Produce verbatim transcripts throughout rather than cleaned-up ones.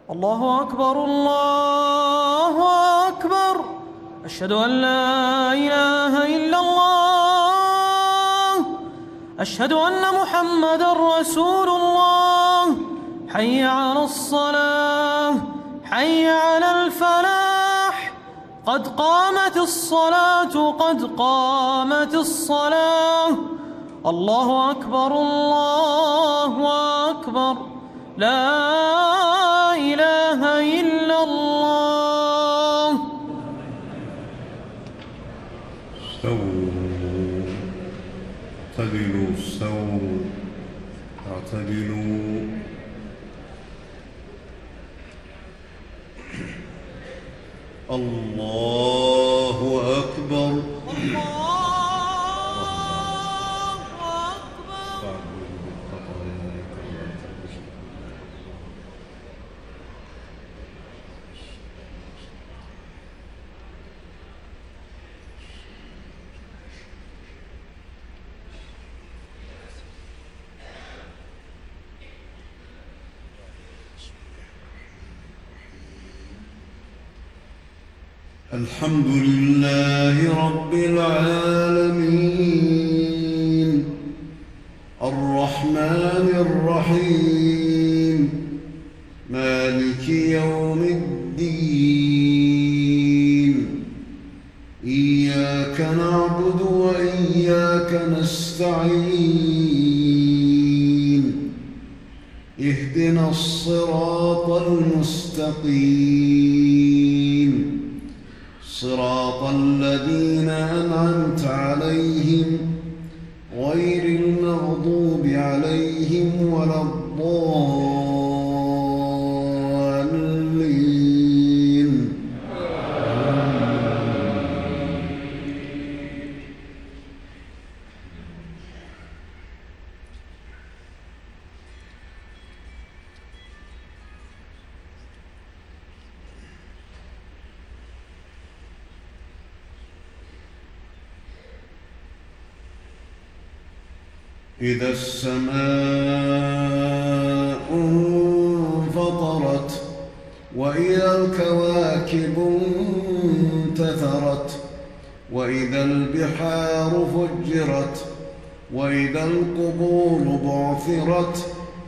الله أكبر الله أكبر. أشهد أن لا إله إلا الله. أشهد أن محمدًا رسول الله. حي على الصلاة حي على الفلاح. قد قامت الصلاة قد قامت الصلاة. الله أكبر الله أكبر. لا إله إلا الله. استووا اعتدلوا استووا اعتدلوا. الله أكبر الله أكبر. الحمد لله رب العالمين الرحمن الرحيم مالك يوم الدين. إياك نعبد وإياك نستعين. اهدنا الصراط المستقيم صراط الذين أنعمت عليهم غير المغضوب عليهم ولا الضالين. إذا السماء انفطرت وإذا الكواكب انتثرت وإذا البحار فجرت وإذا القبور بعثرت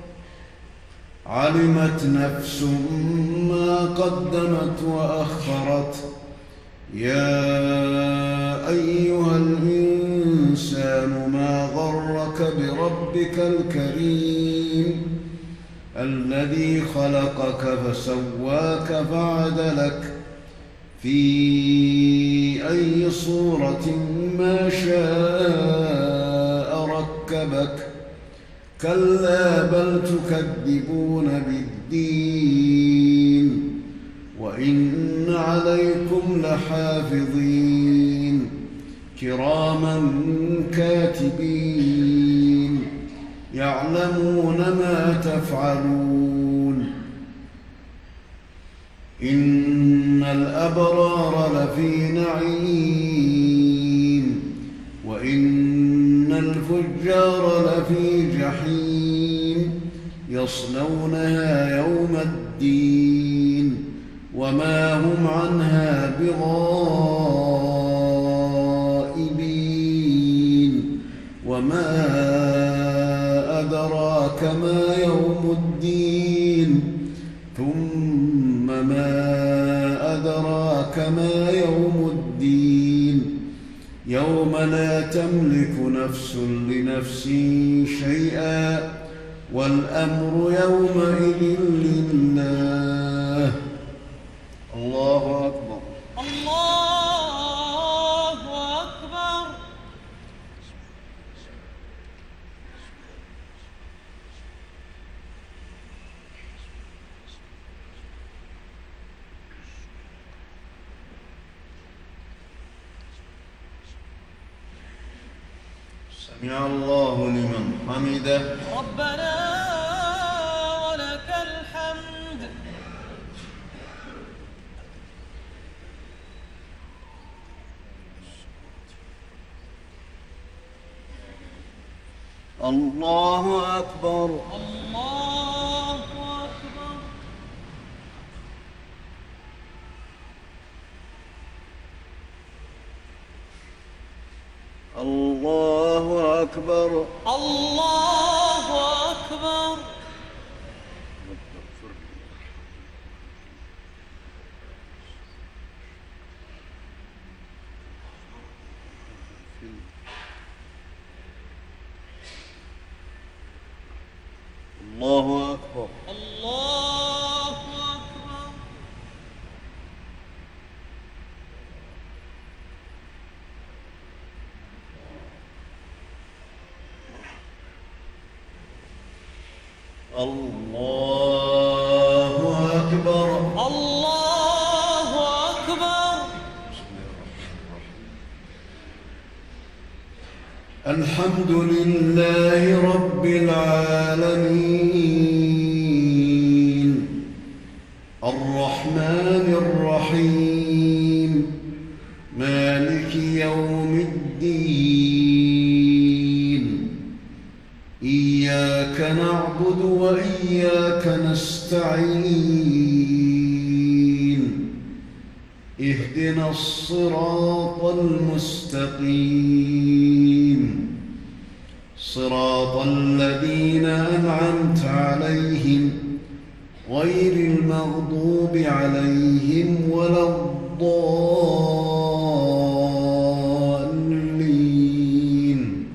علمت نفس ما قدمت وأخرت. يا أيها الإنسان ما غرك بربك الكريم الذي خلقك فسواك فعدلك في أي صورة ما شاء ركبك. كلا بل تكذبون بالدين وإن عليكم لحافظين كراما كاتبين يعلمون ما تفعلون. إن الأبرار لفي نعيم وإن الفجار لفي جحيم يصلونها يوم الدين وما هم عنها بغائبين. وما أدراك ما يوم الدين ثم ما أدراك ما يوم الدين يوم لا تملك نفس لنفس شيئا والأمر يومئذ لله. الله أكبر الله أكبر. سمع الله لمن حمده. ربنا ولك الحمد. الله أكبر الله أكبر. الله أكبر. الله أكبر. الله أكبر. الله أكبر. الله أكبر. الحمد لله رب العالمين الرحمن الرحيم مالك يوم الدين إياك نعبد وإياك نستعين اهدنا الصراط المستقيم صراط الذين أنعمت عليهم غير المغضوب عليهم ولا الضالين.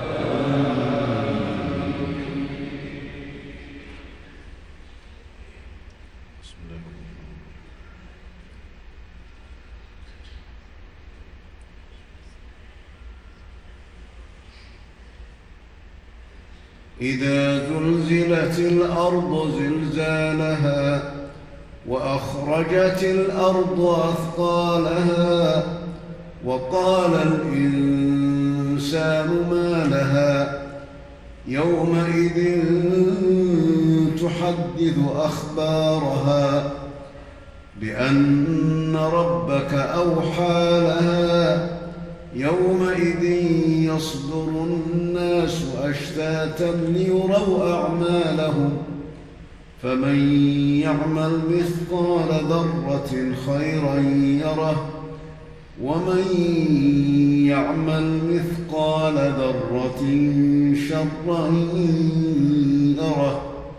إذا زلزلت الأرض زلزالها وأخرجت الأرض أثقالها وقال الإنسان ما لها يومئذ تحدث أخبارها بأن ربك أوحى لها يومئذ يصدر الناس أشتاتا ليروا أعمالهم فمن يعمل مثقال ذرة خيرا يره ومن يعمل مثقال ذرة شرا يره.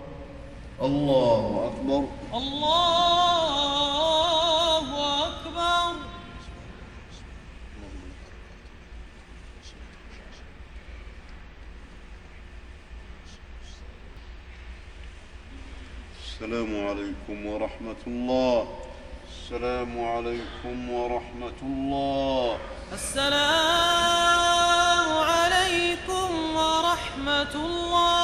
الله أكبر. الله أكبر. السلام عليكم ورحمة الله. السلام عليكم ورحمة الله. السلام عليكم ورحمة الله.